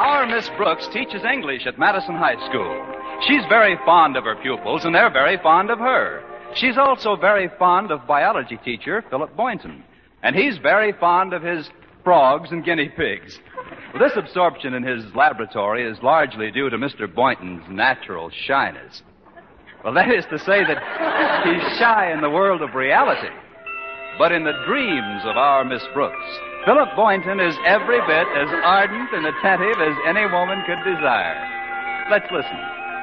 Our Miss Brooks teaches English at Madison High School. She's very fond of her pupils, and they're very fond of her. She's also very fond of biology teacher Philip Boynton, and he's very fond of his frogs and guinea pigs. This absorption in his laboratory is largely due to Mr. Boynton's natural shyness. Well, that is to say that he's shy in the world of reality. But in the dreams of our Miss Brooks, Philip Boynton is every bit as ardent and attentive as any woman could desire. Let's listen.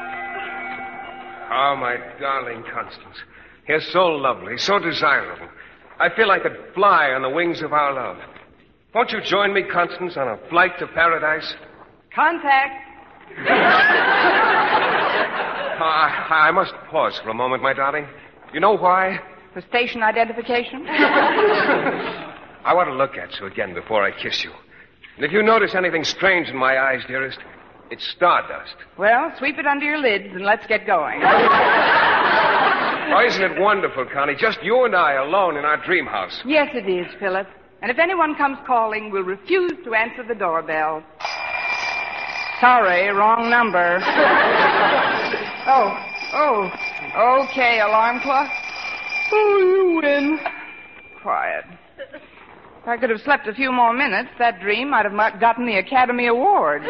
Oh, my darling Constance. You're so lovely, so desirable. I feel I could fly on the wings of our love. Won't you join me, Constance, on a flight to paradise? Contact. I must pause for a moment, my darling. You know why? For station identification? I want to look at you again before I kiss you. And if you notice anything strange in my eyes, dearest, it's stardust. Well, sweep it under your lids and let's get going. Oh, isn't it wonderful, Connie? Just you and I alone in our dream house. Yes, it is, Philip. And if anyone comes calling, we'll refuse to answer the doorbell. Sorry, wrong number. Oh, okay, alarm clock. Oh, you win. Quiet. If I could have slept a few more minutes, that dream might have gotten the Academy Award.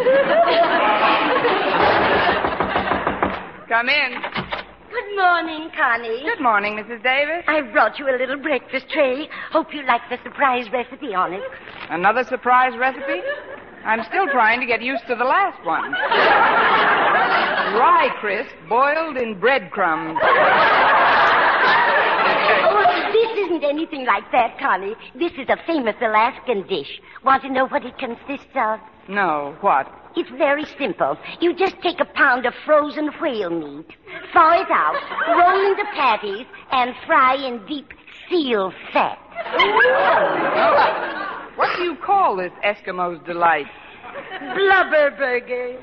Come in. Good morning, Connie. Good morning, Mrs. Davis. I've brought you a little breakfast tray. Hope you like the surprise recipe on it. Another surprise recipe? I'm still trying to get used to the last one. Rye crisp boiled in breadcrumbs. Oh, this isn't anything like that, Connie. This is a famous Alaskan dish. Want to know what it consists of? No, what? It's very simple. You just take a pound of frozen whale meat, thaw it out, roll into patties, and fry in deep seal fat. What do you call this Eskimo's delight? Blubber burger.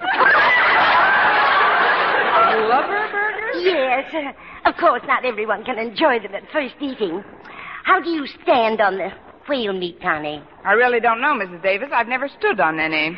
Blubber burger? Yes. Of course, not everyone can enjoy them at first eating. How do you stand on the whale meat, Connie? I really don't know, Mrs. Davis. I've never stood on any.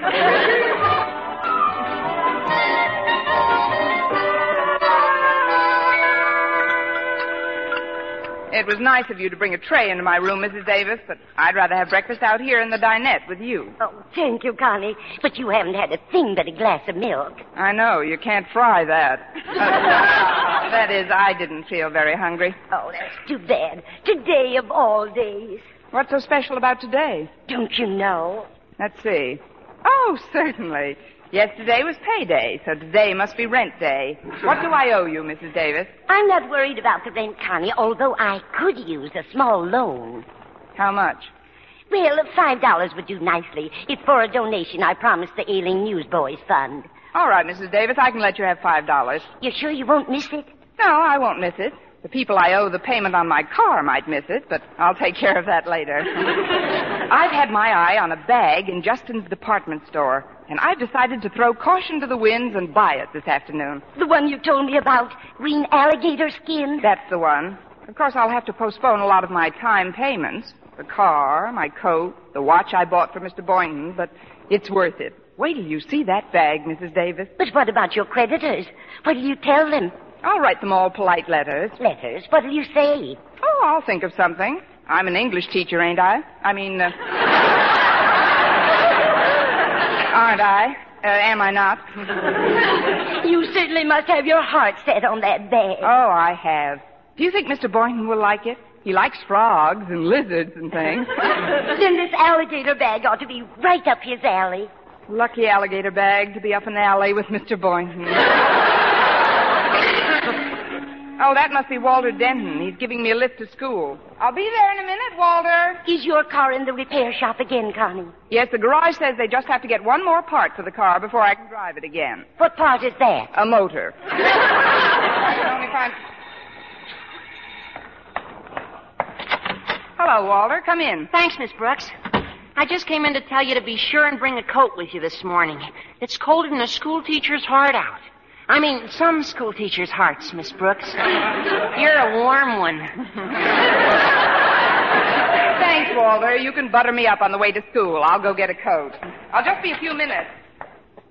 It was nice of you to bring a tray into my room, Mrs. Davis, but I'd rather have breakfast out here in the dinette with you. Oh, thank you, Connie. But you haven't had a thing but a glass of milk. I know. You can't fry that. That is, I didn't feel very hungry. Oh, that's too bad. Today of all days. What's so special about today? Don't you know? Let's see. Oh, certainly. Yesterday was payday, so today must be rent day. What do I owe you, Mrs. Davis? I'm not worried about the rent, Connie, although I could use a small loan. How much? Well, $5 would do nicely. It's for a donation I promised the Ailing Newsboys Fund. All right, Mrs. Davis, I can let you have $5. You sure you won't miss it? No, I won't miss it. The people I owe the payment on my car might miss it, but I'll take care of that later. I've had my eye on a bag in Justin's department store, and I've decided to throw caution to the winds and buy it this afternoon. The one you told me about, green alligator skin? That's the one. Of course, I'll have to postpone a lot of my time payments. The car, my coat, the watch I bought for Mr. Boynton, but it's worth it. Wait till you see that bag, Mrs. Davis. But what about your creditors? What'll you tell them? I'll write them all polite letters. Letters? What'll you say? Oh, I'll think of something. I'm an English teacher, ain't I? Aren't I? Am I not? You certainly must have your heart set on that bag. Oh, I have. Do you think Mr. Boynton will like it? He likes frogs and lizards and things. Then this alligator bag ought to be right up his alley. Lucky alligator bag to be up an alley with Mr. Boynton. Oh, that must be Walter Denton. He's giving me a lift to school. I'll be there in a minute, Walter. Is your car in the repair shop again, Connie? Yes, the garage says they just have to get one more part for the car before I can drive it again. What part is that? A motor. Only find... Hello, Walter. Come in. Thanks, Miss Brooks. I just came in to tell you to be sure and bring a coat with you this morning. It's colder than a school teacher's heart out. I mean, some school teachers' hearts, Miss Brooks. You're a warm one. Thanks, Walter. You can butter me up on the way to school. I'll go get a coat. I'll just be a few minutes.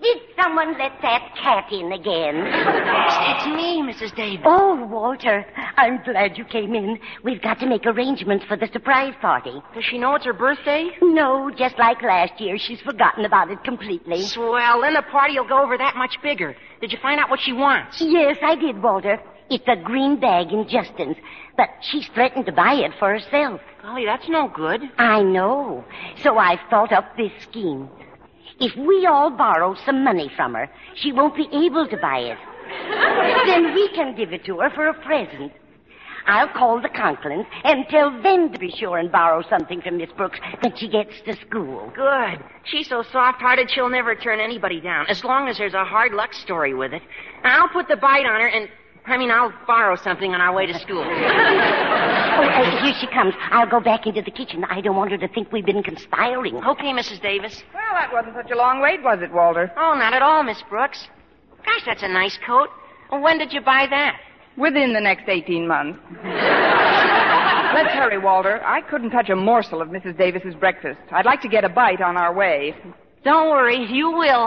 Did someone let that cat in again? It's me, Mrs. Davis. Oh, Walter, I'm glad you came in. We've got to make arrangements for the surprise party. Does she know it's her birthday? No, just like last year, she's forgotten about it completely. Swell. Then the party will go over that much bigger. Did you find out what she wants? Yes, I did, Walter. It's a green bag in Justin's, but she's threatened to buy it for herself. Golly, that's no good. I know. So I've thought up this scheme. If we all borrow some money from her, she won't be able to buy it. Then we can give it to her for a present. I'll call the Conklins and tell them to be sure and borrow something from Miss Brooks when she gets to school. Good. She's so soft-hearted she'll never turn anybody down, as long as there's a hard luck story with it. I'll put the bite on her and... I'll borrow something on our way to school. Here she comes. I'll go back into the kitchen. I don't want her to think we've been conspiring. Okay, Mrs. Davis. Well, that wasn't such a long wait, was it, Walter? Oh, not at all, Miss Brooks. Gosh, that's a nice coat. Well, when did you buy that? Within the next 18 months. Let's hurry, Walter. I couldn't touch a morsel of Mrs. Davis's breakfast. I'd like to get a bite on our way. Don't worry, you will.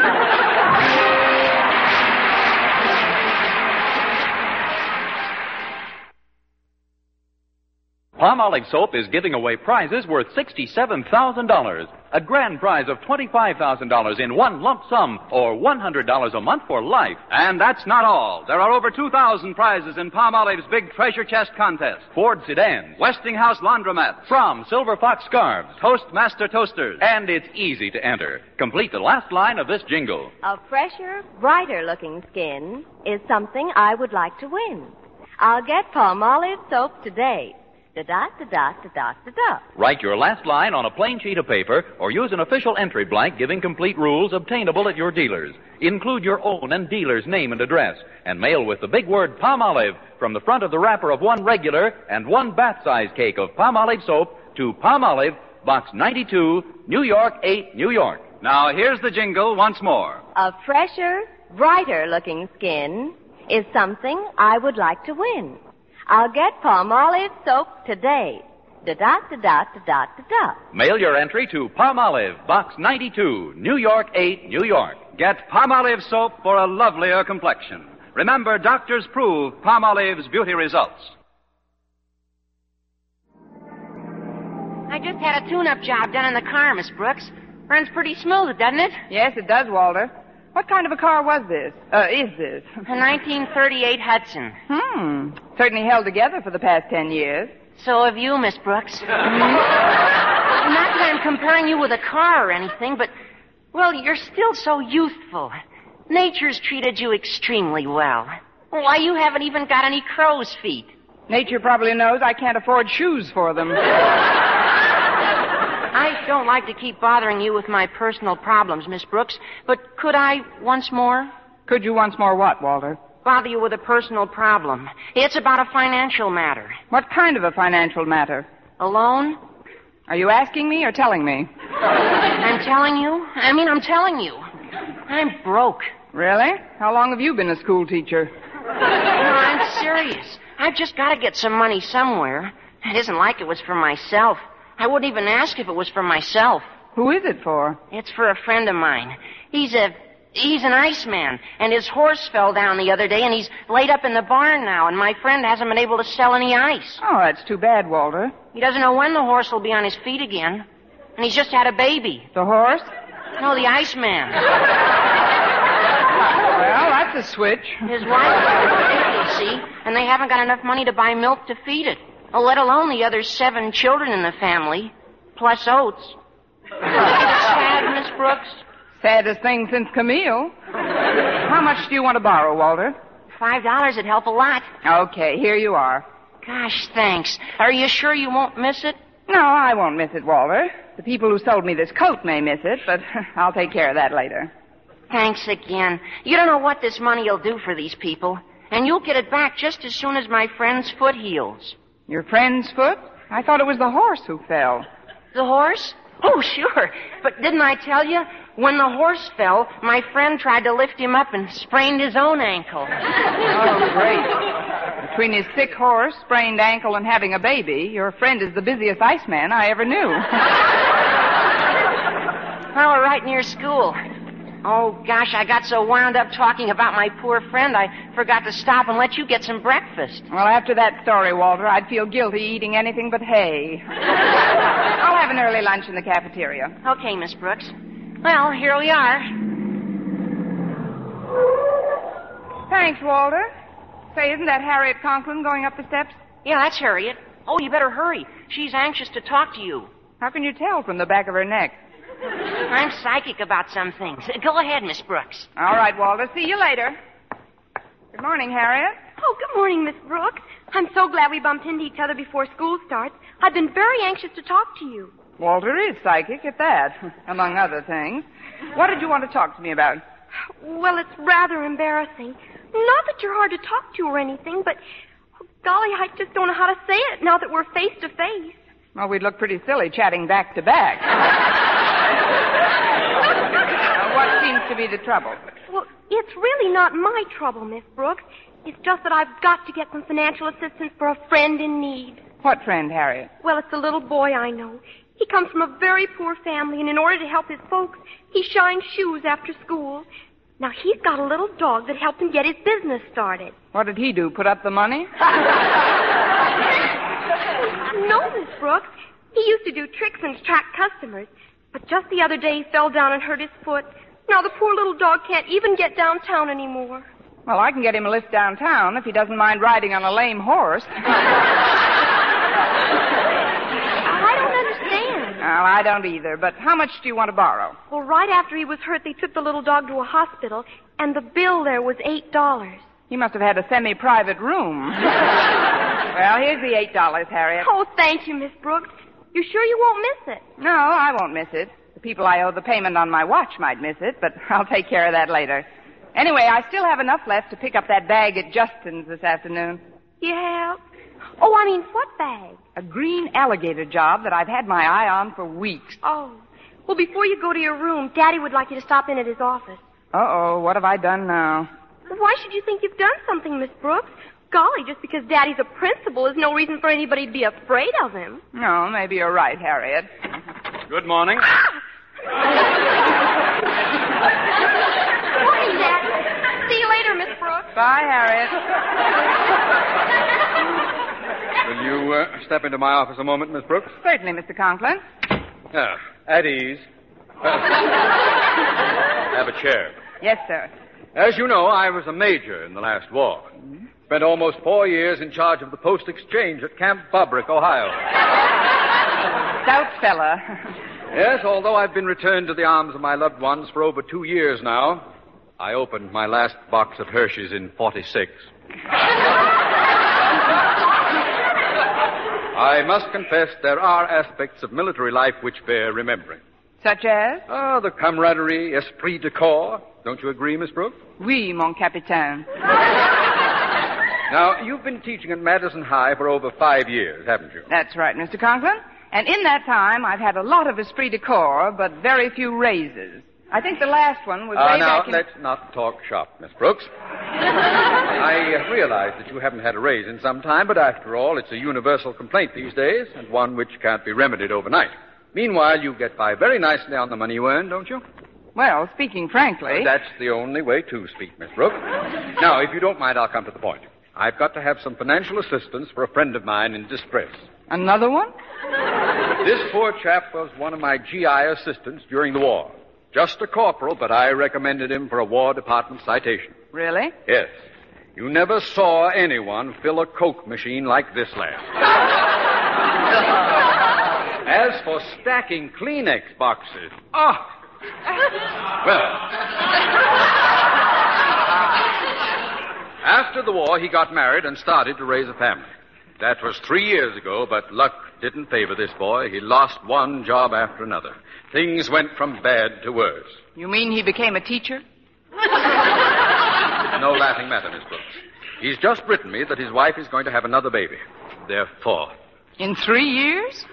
Palmolive Soap is giving away prizes worth $67,000. A grand prize of $25,000 in one lump sum, or $100 a month for life. And that's not all. There are over 2,000 prizes in Palmolive's big treasure chest contest. Ford sedans, Westinghouse laundromats, From Silver Fox scarves, Toastmaster toasters, and it's easy to enter. Complete the last line of this jingle. A fresher, brighter-looking skin is something I would like to win. I'll get Palmolive soap today. Da-da-da-da-da-da-da-da. Write your last line on a plain sheet of paper or use an official entry blank giving complete rules obtainable at your dealers. Include your own and dealer's name and address and mail with the big word Palmolive from the front of the wrapper of one regular and one bath-size cake of Palmolive soap to Palmolive, Box 92, New York 8, New York. Now here's the jingle once more. A fresher, brighter-looking skin is something I would like to win. I'll get Palmolive soap today. Da-da-da-da-da-da-da. Mail your entry to Palmolive, Box 92, New York 8, New York. Get Palmolive soap for a lovelier complexion. Remember, doctors prove Palmolive's beauty results. I just had a tune-up job done in the car, Miss Brooks. Runs pretty smooth, doesn't it? Yes, it does, Walter. What kind of a car was this? Is this? A 1938 Hudson. Certainly held together for the past 10 years. So have you, Miss Brooks. Not that I'm comparing you with a car or anything, but, well, you're still so youthful. Nature's treated you extremely well. Why, you haven't even got any crow's feet. Nature probably knows I can't afford shoes for them. I don't like to keep bothering you with my personal problems, Miss Brooks, but could I once more? Could you once more what, Walter? Bother you with a personal problem. It's about a financial matter. What kind of a financial matter? A loan? Are you asking me or telling me? I'm telling you? I'm telling you. I'm broke. Really? How long have you been a school teacher? No, I'm serious. I've just got to get some money somewhere. It isn't like it was for myself. I wouldn't even ask if it was for myself. Who is it for? It's for a friend of mine. He's an iceman, and his horse fell down the other day, and he's laid up in the barn now, and my friend hasn't been able to sell any ice. Oh, that's too bad, Walter. He doesn't know when the horse will be on his feet again, and he's just had a baby. The horse? No, the Iceman. Well, that's a switch. His wife is sick, you see, and they haven't got enough money to buy milk to feed it. Let alone the other 7 children in the family, plus oats. Sad, Miss Brooks? Saddest thing since Camille. How much do you want to borrow, Walter? $5 would help a lot. Okay, here you are. Gosh, thanks. Are you sure you won't miss it? No, I won't miss it, Walter. The people who sold me this coat may miss it, but I'll take care of that later. Thanks again. You don't know what this money will do for these people. And you'll get it back just as soon as my friend's foot heals. Your friend's foot? I thought it was the horse who fell. The horse? Oh, sure. But didn't I tell you? When the horse fell, my friend tried to lift him up and sprained his own ankle. Oh, great. Between his sick horse, sprained ankle, and having a baby, your friend is the busiest iceman I ever knew. Well, we're right near school. Oh, gosh, I got so wound up talking about my poor friend, I forgot to stop and let you get some breakfast. Well, after that story, Walter, I'd feel guilty eating anything but hay. I'll have an early lunch in the cafeteria. Okay, Miss Brooks. Well, here we are. Thanks, Walter. Say, isn't that Harriet Conklin going up the steps? Yeah, that's Harriet. Oh, you better hurry. She's anxious to talk to you. How can you tell from the back of her neck? I'm psychic about some things. Go ahead, Miss Brooks. All right, Walter. See you later. Good morning, Harriet. Oh, good morning, Miss Brooks. I'm so glad we bumped into each other before school starts. I've been very anxious to talk to you. Walter is psychic at that, among other things. What did you want to talk to me about? Well, it's rather embarrassing. Not that you're hard to talk to or anything, but, golly, I just don't know how to say it now that we're face to face. Well, we'd look pretty silly chatting back to back. What seems to be the trouble? Well, it's really not my trouble, Miss Brooks. It's just that I've got to get some financial assistance for a friend in need. What friend, Harriet? Well, it's a little boy I know. He comes from a very poor family, and in order to help his folks, he shines shoes after school. Now, he's got a little dog that helped him get his business started. What did he do, put up the money? No, Miss Brooks. He used to do tricks and attract customers. But just the other day, he fell down and hurt his foot. Now the poor little dog can't even get downtown anymore. Well, I can get him a lift downtown if he doesn't mind riding on a lame horse. I don't understand. Well, I don't either. But how much do you want to borrow? Well, right after he was hurt, they took the little dog to a hospital, and the bill there was $8. He must have had a semi-private room. Well, here's the $8, Harriet. Oh, thank you, Miss Brooks. You sure you won't miss it? No, I won't miss it. The people I owe the payment on my watch might miss it, but I'll take care of that later. Anyway, I still have enough left to pick up that bag at Justin's this afternoon. You have? Oh, I mean, what bag? A green alligator job that I've had my eye on for weeks. Oh. Well, before you go to your room, Daddy would like you to stop in at his office. Uh-oh, what have I done now? Well, why should you think you've done something, Miss Brooks? Golly, just because Daddy's a principal is no reason for anybody to be afraid of him. No, maybe you're right, Harriet. Good morning. Morning, Daddy. See you later, Miss Brooks. Bye, Harriet. Will you step into my office a moment, Miss Brooks? Certainly, Mr. Conklin. At ease. Have a chair. Yes, sir. As you know, I was a major in the last war. Spent almost 4 years in charge of the post exchange at Camp Bobrick, Ohio. Stout fella. Yes, although I've been returned to the arms of my loved ones for over 2 years now, I opened my last box of Hershey's in 46. I must confess there are aspects of military life which bear remembering. Such as? Oh, the camaraderie, esprit de corps. Don't you agree, Miss Brooks? Oui, mon capitaine. Now, you've been teaching at Madison High for over 5 years, haven't you? That's right, Mr. Conklin. And in that time, I've had a lot of esprit de corps, but very few raises. I think the last one was way now, back in... let's not talk shop, Miss Brooks. I realize that you haven't had a raise in some time, but after all, it's a universal complaint these days, and one which can't be remedied overnight. Meanwhile, you get by very nicely on the money you earn, don't you? Well, speaking frankly... That's the only way to speak, Miss Brooks. Now, if you don't mind, I'll come to the point. I've got to have some financial assistance for a friend of mine in distress. Another one? This poor chap was one of my GI assistants during the war. Just a corporal, but I recommended him for a War Department citation. Really? Yes. You never saw anyone fill a Coke machine like this lad. As for stacking Kleenex boxes, well, after the war, he got married and started to raise a family. That was 3 years ago, but luck didn't favor this boy. He lost one job after another. Things went from bad to worse. You mean he became a teacher? No laughing matter, Miss Brooks. He's just written me that his wife is going to have another baby. They're 4. In 3 years?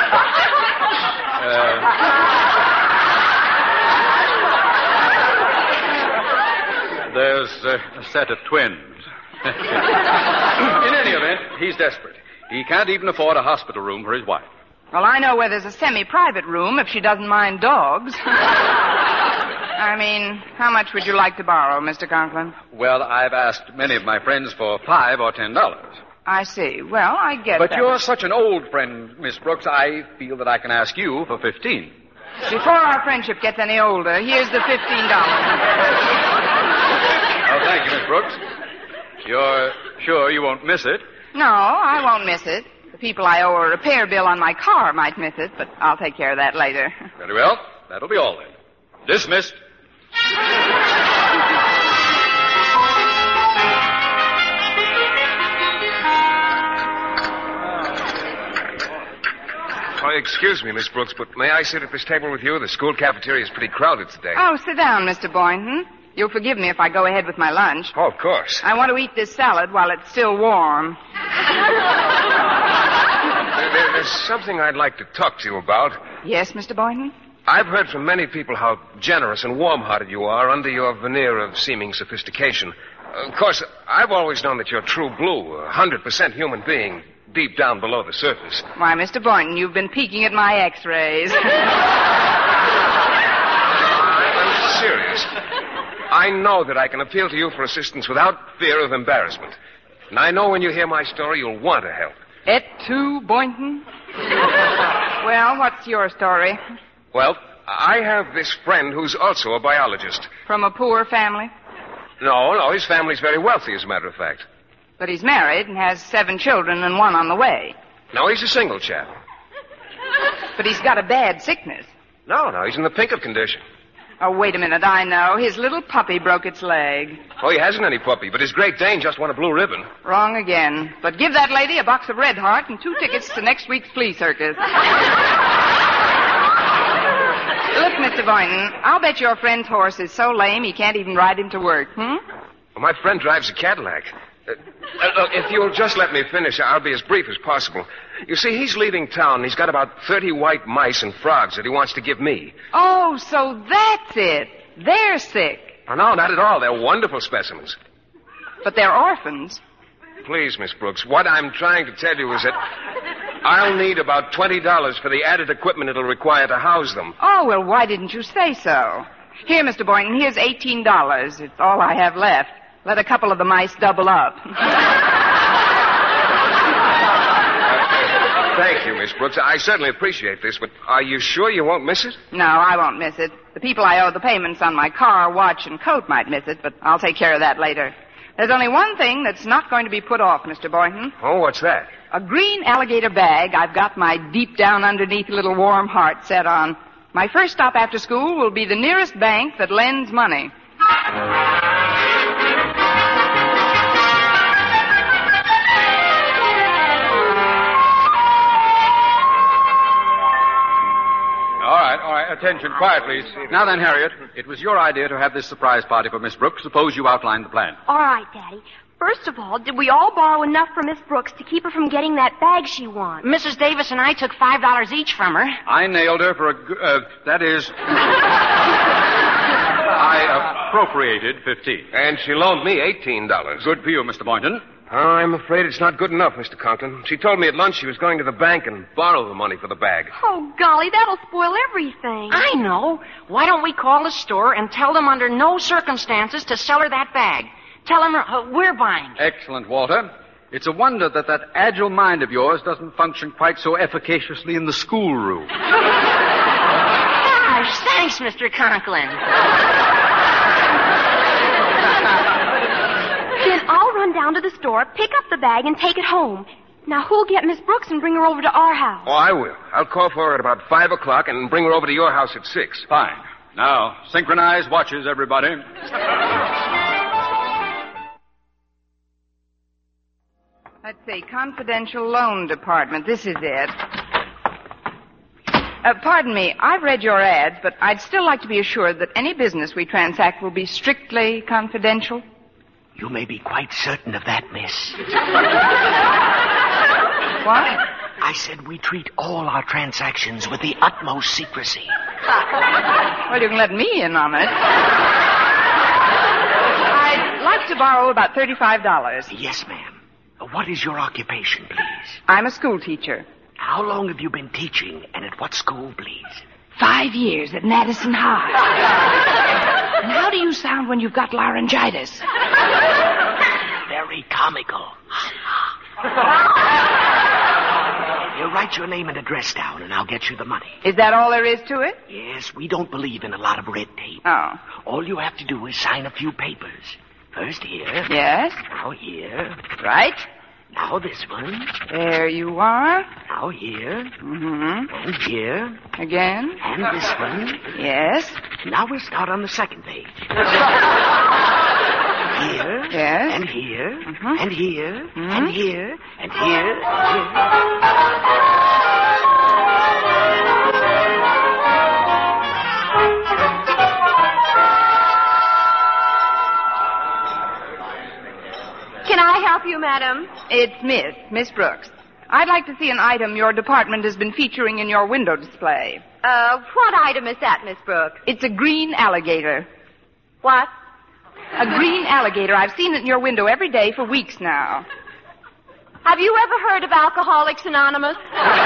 There's a set of twins. In any event, he's desperate. He can't even afford a hospital room for his wife. Well, I know where there's a semi-private room if she doesn't mind dogs. I mean, how much would you like to borrow, Mr. Conklin? Well, I've asked many of my friends for $5 or $10. I see. Well, I get But that. you're such an old friend, Miss Brooks, I feel that I can ask you for $15. Before our friendship gets any older, here's the $15. Oh, thank you, Miss Brooks. You're sure you won't miss it? No, I won't miss it. The people I owe a repair bill on my car might miss it, but I'll take care of that later. Very well. That'll be all then. Dismissed. Oh, excuse me, Miss Brooks, but may I sit at this table with you? The school cafeteria is pretty crowded today. Oh, sit down, Mr. Boynton. You'll forgive me if I go ahead with my lunch. Oh, of course. I want to eat this salad while it's still warm. There's something I'd like to talk to you about. Yes, Mr. Boynton? I've heard from many people how generous and warm-hearted you are under your veneer of seeming sophistication. Of course, I've always known that you're true blue, a 100% human being, deep down below the surface. Why, Mr. Boynton, you've been peeking at my x-rays. I'm serious. I know that I can appeal to you for assistance without fear of embarrassment. And I know when you hear my story, you'll want to help. Et tu, Boynton? Well, what's your story? Well, I have this friend who's also a biologist. From a poor family? No, his family's very wealthy, as a matter of fact. But he's married and has 7 children and 1 on the way. No, he's a single chap. But he's got a bad sickness. No, he's in the pink of condition. Oh, wait a minute, I know. His little puppy broke its leg. Oh, he hasn't any puppy, but his Great Dane just won a blue ribbon. Wrong again. But give that lady a box of Red Heart and 2 tickets to next week's flea circus. Look, Mr. Boynton, I'll bet your friend's horse is so lame he can't even ride him to work, Well, my friend drives a Cadillac. Look, if you'll just let me finish, I'll be as brief as possible. You see, he's leaving town, and he's got about 30 white mice and frogs that he wants to give me. Oh, so that's it. They're sick. Oh, no, not at all. They're wonderful specimens. But they're orphans. Please, Miss Brooks, what I'm trying to tell you is that I'll need about $20 for the added equipment it'll require to house them. Oh, well, why didn't you say so? Here, Mr. Boynton, here's $18. It's all I have left. Let a couple of the mice double up. Thank you, Miss Brooks. I certainly appreciate this, but are you sure you won't miss it? No, I won't miss it. The people I owe the payments on my car, watch, and coat might miss it, but I'll take care of that later. There's only one thing that's not going to be put off, Mr. Boynton. Oh, what's that? A green alligator bag I've got my deep down underneath little warm heart set on. My first stop after school will be the nearest bank that lends money. All right. Attention. Quiet, please. Now then, Harriet, it was your idea to have this surprise party for Miss Brooks. Suppose you outline the plan. All right, Daddy. First of all, did we all borrow enough from Miss Brooks to keep her from getting that bag she wants? Mrs. Davis and I took $5 each from her. I nailed her for I appropriated 15. And she loaned me $18. Good for you, Mr. Boynton. I'm afraid it's not good enough, Mr. Conklin. She told me at lunch she was going to the bank and borrow the money for the bag. Oh, golly, that'll spoil everything. I know. Why don't we call the store and tell them under no circumstances to sell her that bag? Tell them we're buying. Excellent, Walter. It's a wonder that agile mind of yours doesn't function quite so efficaciously in the schoolroom. Gosh, thanks, Mr. Conklin. Then I'll run down to the store, pick up the bag, and take it home. Now, who'll get Miss Brooks and bring her over to our house? Oh, I will. I'll call for her at about 5 o'clock and bring her over to your house at 6. Fine. Now, synchronize watches, everybody. Let's see, confidential loan department. This is it. Pardon me, I've read your ads, but I'd still like to be assured that any business we transact will be strictly confidential. You may be quite certain of that, miss. What? I said we treat all our transactions with the utmost secrecy. Well, you can let me in on it. I'd like to borrow about $35. Yes, ma'am. What is your occupation, please? I'm a school teacher. How long have you been teaching, and at what school, please? 5 years at Madison High. And how do you sound when you've got laryngitis? Very comical. You write your name and address down, and I'll get you the money. Is that all there is to it? Yes, we don't believe in a lot of red tape. Oh. All you have to do is sign a few papers. First here. Yes? Now here. Right. Now this one. There you are. Now here. Mm-hmm. And here. Again. And this one. Yes. Now we'll start on the second page. Here. Yes. And here. Mhm. And here. Mhm. And here. And here. Can I help you, madam? It's Miss Brooks. I'd like to see an item your department has been featuring in your window display. What item is that, Miss Brooks? It's a green alligator. What? A green alligator. I've seen it in your window every day for weeks now. Have you ever heard of Alcoholics Anonymous?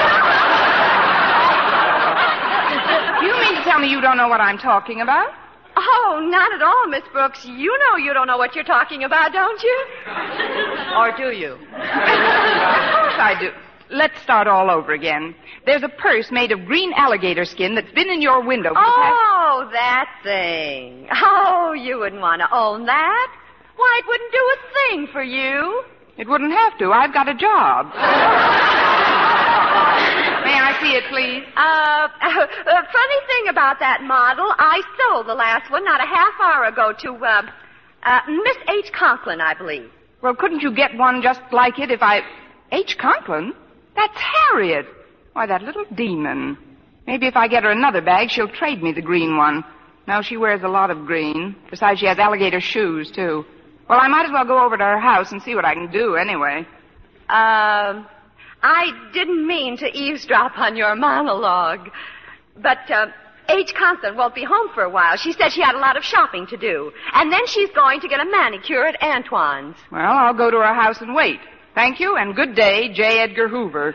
You mean to tell me you don't know what I'm talking about? Oh, not at all, Miss Brooks. You know you don't know what you're talking about, don't you? Or do you? Of course I do. Let's start all over again. There's a purse made of green alligator skin that's been in your window. Oh, that thing. Oh, you wouldn't want to own that. Why, it wouldn't do a thing for you. It wouldn't have to. I've got a job. May I see it, please? Funny thing about that model, I sold the last one not a half hour ago to, Miss H. Conklin, I believe. Well, couldn't you get one just like it if I... H. Conklin? That's Harriet. Why, that little demon. Maybe if I get her another bag, she'll trade me the green one. No, she wears a lot of green. Besides, she has alligator shoes, too. Well, I might as well go over to her house and see what I can do anyway. I didn't mean to eavesdrop on your monologue. But, H. Conklin won't be home for a while. She said she had a lot of shopping to do. And then she's going to get a manicure at Antoine's. Well, I'll go to her house and wait. Thank you, and good day, J. Edgar Hoover.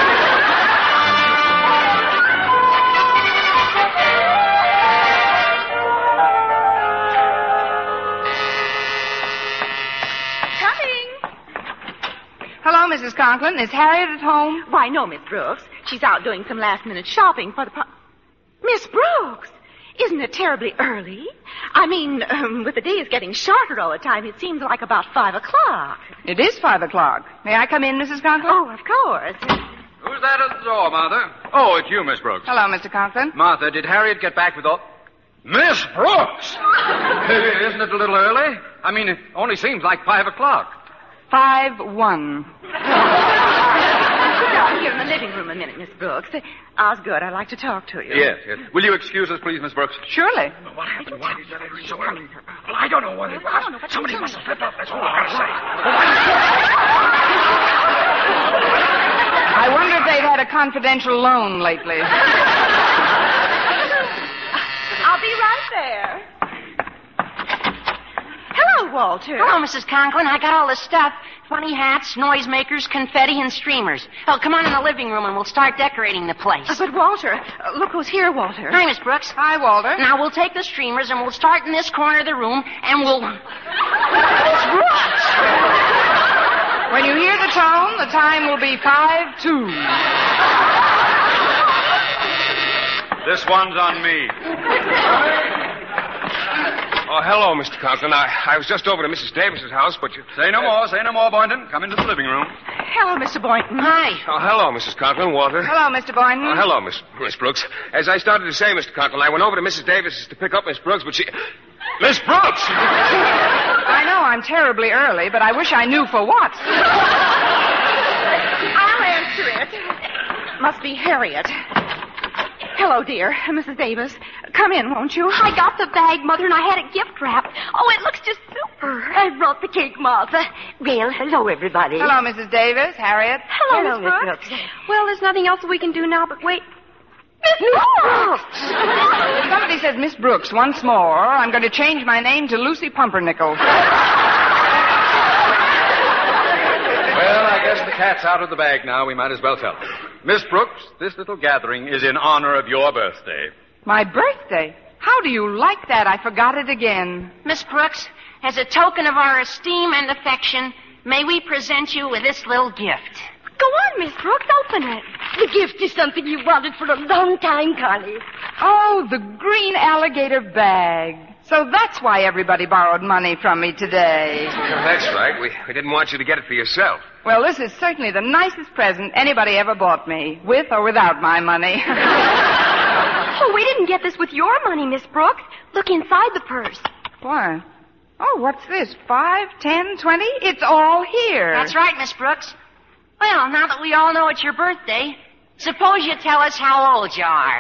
Hello, Mrs. Conklin. Is Harriet at home? Why, no, Miss Brooks. She's out doing some last-minute shopping for the... Miss Brooks! Isn't it terribly early? I mean, with the days getting shorter all the time, it seems like about 5 o'clock. It is 5 o'clock. May I come in, Mrs. Conklin? Oh, of course. Who's that at the door, Martha? Oh, it's you, Miss Brooks. Hello, Mr. Conklin. Martha, did Harriet get back with all... Miss Brooks! Isn't it a little early? I mean, it only seems like 5 o'clock. 5-1. Sit down here in the living room a minute, Miss Brooks. Osgood, I'd like to talk to you. Yes, yes. Will you excuse us, please, Miss Brooks? Surely. What happened? Why did you so early? Well, I don't know what it was. Somebody must have slipped up. That's all I've got to say. I wonder if they've had a confidential loan lately. I'll be right there. Hello, Walter. Hello, Mrs. Conklin. I got all the stuff. Funny hats, noisemakers, confetti, and streamers. Oh, come on in the living room and we'll start decorating the place. But, Walter, look who's here, Walter. Hi, Miss Brooks. Hi, Walter. Now, we'll take the streamers and we'll start in this corner of the room and we'll... Miss Brooks! When you hear the tone, the time will be 5-2. This one's on me. Oh, hello, Mr. Conklin. I was just over to Mrs. Davis's house, but you... Say no more, Boynton. Come into the living room. Hello, Mr. Boynton. Hi. Oh, hello, Mrs. Conklin. Walter. Hello, Mr. Boynton. Oh, hello, Miss Brooks. As I started to say, Mr. Conklin, I went over to Mrs. Davis's to pick up Miss Brooks, but she... Miss Brooks! I know I'm terribly early, but I wish I knew for what. I'll answer it. Must be Harriet. Hello, dear. Mrs. Davis. Come in, won't you? I got the bag, Mother, and I had it gift wrapped. Oh, it looks just super. I brought the cake, Martha. Well, hello, everybody. Hello, Mrs. Davis. Harriet. Hello, Miss Brooks. Well, there's nothing else we can do now but wait. Miss Brooks! If somebody says Miss Brooks once more, I'm going to change my name to Lucy Pumpernickel. Well, I guess the cat's out of the bag now. We might as well tell her. Miss Brooks, this little gathering is in honor of your birthday. My birthday? How do you like that? I forgot it again. Miss Brooks, as a token of our esteem and affection, may we present you with this little gift. Go on, Miss Brooks. Open it. The gift is something you wanted for a long time, Connie. Oh, the green alligator bag. So that's why everybody borrowed money from me today. That's right. We didn't want you to get it for yourself. Well, this is certainly the nicest present anybody ever bought me, with or without my money. Oh, we didn't get this with your money, Miss Brooks. Look inside the purse. Why? Oh, what's this? 5, 10, 20? It's all here. That's right, Miss Brooks. Well, now that we all know it's your birthday, suppose you tell us how old you are.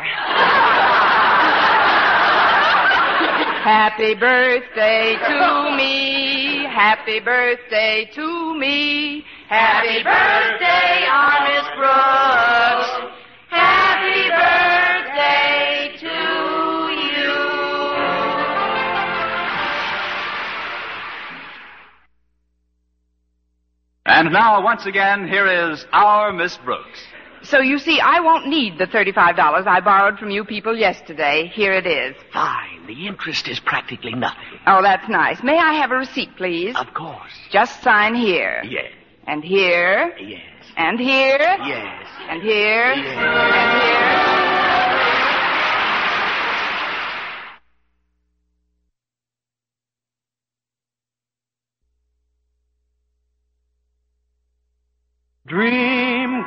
Happy birthday to me. Happy birthday to me. Happy birthday, our Miss Brooks. Happy birthday to you. And now, once again, here is our Miss Brooks. So you see, I won't need the $35 I borrowed from you people yesterday. Here it is. Fine. The interest is practically nothing. Oh, that's nice. May I have a receipt, please? Of course. Just sign here. Yes. And here. Yes. And here. Yes. And here. Yes. And here. Dream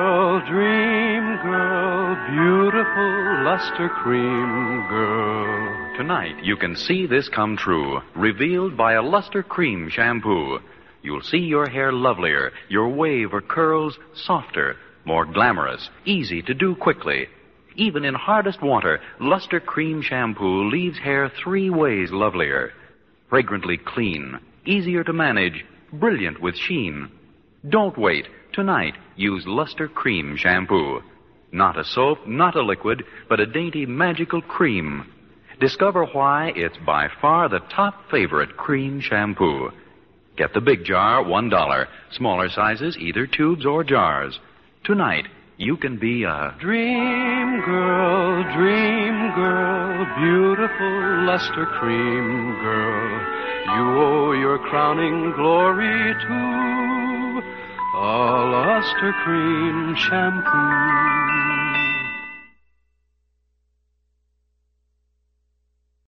girl, beautiful luster cream girl. Tonight, you can see this come true, revealed by a Luster Cream shampoo. You'll see your hair lovelier, your wave or curls softer, more glamorous, easy to do quickly. Even in hardest water, Luster Cream shampoo leaves hair 3 ways lovelier. Fragrantly clean, easier to manage, brilliant with sheen. Don't wait. Tonight, use Luster Cream shampoo. Not a soap, not a liquid, but a dainty magical cream. Discover why it's by far the top favorite cream shampoo. Get the big jar, $1. Smaller sizes, either tubes or jars. Tonight, you can be a Dream girl, beautiful luster cream girl. You owe your crowning glory to a Luster Cream shampoo.